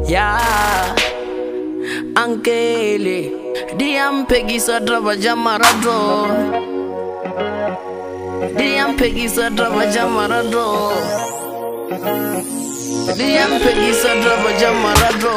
Yeah, Ankele, Diam Peggy Sadrava Jamarado. Diam Peggy Sadrava Jamarado. Diam Peggy Sadrava Jamarado.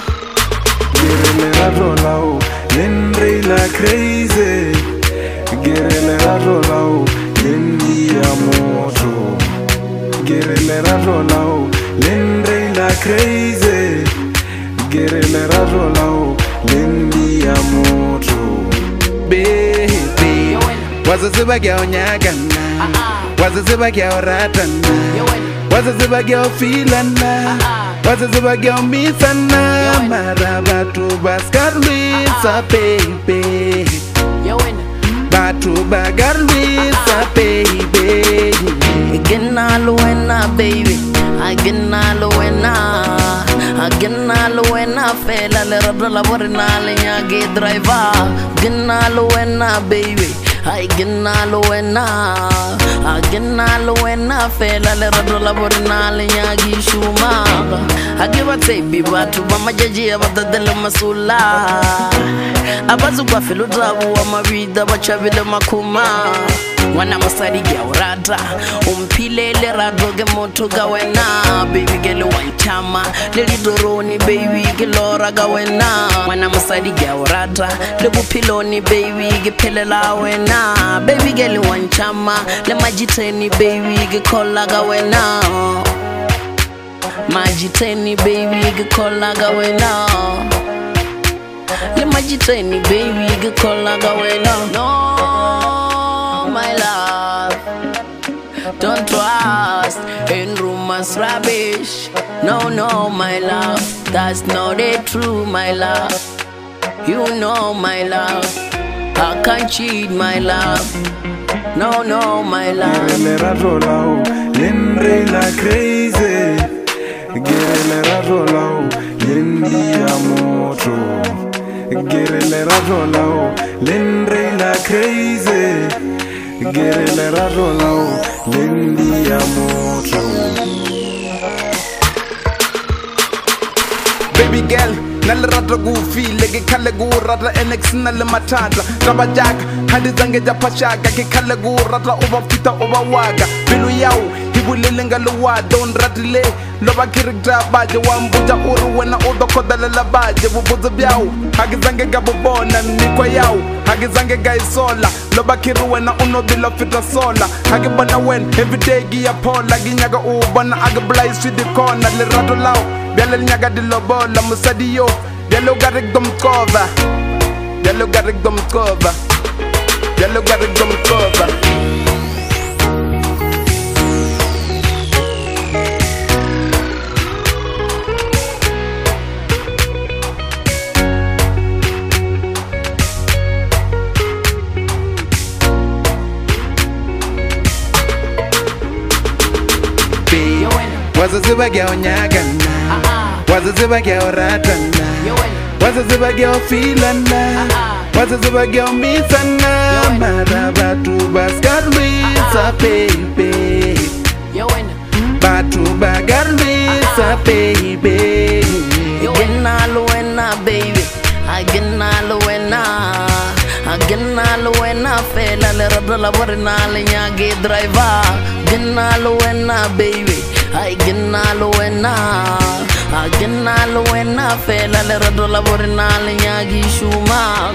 Gerele lao, Lenre la crazy. Gerele lao, Lendi amoto. Gerele lao, Lenre la crazy. Gerele lao, Lendi amoto. Baby, was a zibagao nyagana. Was a zibagao ratana. Was a zibagao filana. Was a zibagao misana. Marabatu bascar Luisa baby. Batu bagar Luisa baby. Ginnaluena baby, I ginnaluena. I ginnaluena fela le rabla borinale nyage driver. Ginnaluena baby, I ginnaluena. I ginnaluena fela le rabla borinale nyage shuma. I give a tape batu mama jaji abada dele masula. Abazu kwa filo drabu wa mabida bachavile makuma. Wana masari gaurata umpilele radoge moto gawena baby gele wanchama leli doroni baby gelora gawena wana masari gaurata lebu piloni baby gepelela wena baby gele wanchama le majiteni baby gekola gawena majiteni baby gekola gawena le majiteni baby gekola gawena no my love, don't trust in rumors, rubbish. No, no, my love, that's not it true, my love. You know, my love, I can't cheat, my love. No, no, my love. Gerele lao, Lenre la crazy. Gerele lao, Lendi amoto. Gerele lao, Lenre la crazy. Gerele lao, Lendi amoto. Baby girl, nale rata gufi, lege kale gu rata NX nale matata. Raba jack, hadi zange japashaga, ke kale gu rata uba fita uba waga. Bilu yau, hibu lilenga luwa, don ratile. Loba kirikta baje, wambuja uru wena udo kodale la baje. Bubuza biau, hagi zange gabubona nikwa yau. Hagi zange gaisola, loba kiru wena uno bila fita sola. Hagi bana wen, everyday gia pola. Ginyaga ubana, hagi blai swidi kona. Le rato lao, biale nyaga di lobola. Musadi yo, biale ugarik dom cover. Biale ugarik dom cover. Biale ugarik dom cover. Was a zibagao nyagana. Was a zibagao ratana. Was a zibagao filana. Was a zibagao misana. Marabatu bascar Luisa baby. Batu bagar Luisa baby. Ginnaluena baby, I ginnaluena. I ginnaluena fela le rabla borinale nyage driver. Ginnaluena baby, I ginnaluena. I ginnaluena fela le rabla borinale nyage shuma.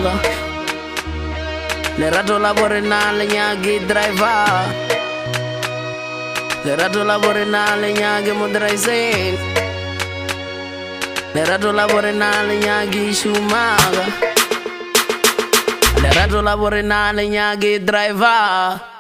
Le rabla borinale nyage driver. Le rabla borinale nyage modraisen. Le rabla borinale nyage shuma. Le rabla borinale nyage driver.